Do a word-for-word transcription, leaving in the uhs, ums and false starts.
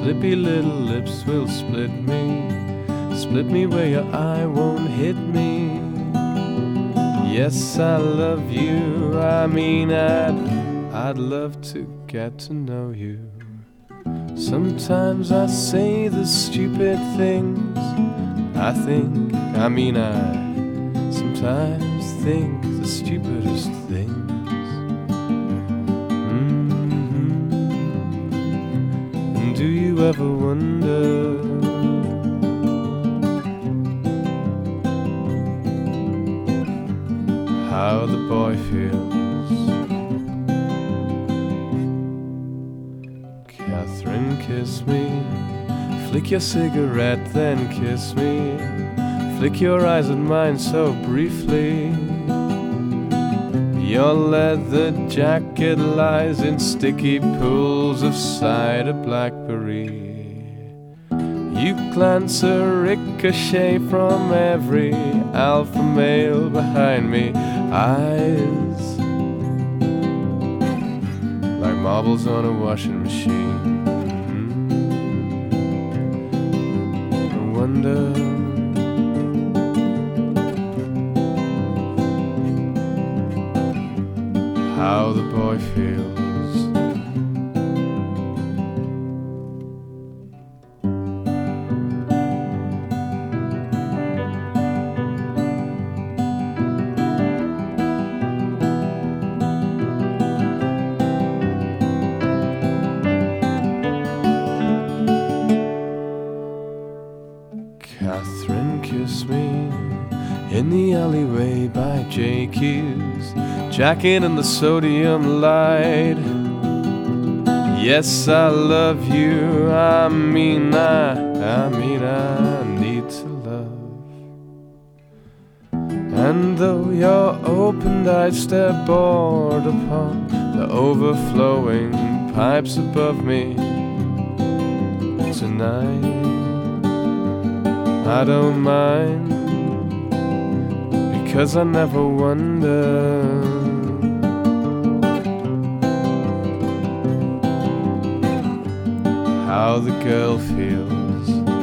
slippy little lips will split me, split me where your eye won't hit me. Yes, I love you, I mean I'd, I'd love to get to know you. Sometimes I say the stupid things I think, I mean I sometimes think the stupidest things. Mm-hmm. And do you ever wonder how the boy feels? Catherine, kiss me, flick your cigarette, then kiss me. Flick your eyes at mine so briefly. Your leather jacket lies in sticky pools of cider blackberry. You glance a ricochet from every alpha male behind me. Eyes like marbles on a washing machine. Mm-hmm. I wonder how the boy feels. Catherine, kiss me in the alleyway by Jakey's, jacket and the sodium light. Yes, I love you, I mean I, I mean I need to love. And though your opened eyes stare bored upon the overflowing pipes above me tonight, I don't mind, because I never wonder how the girl feels.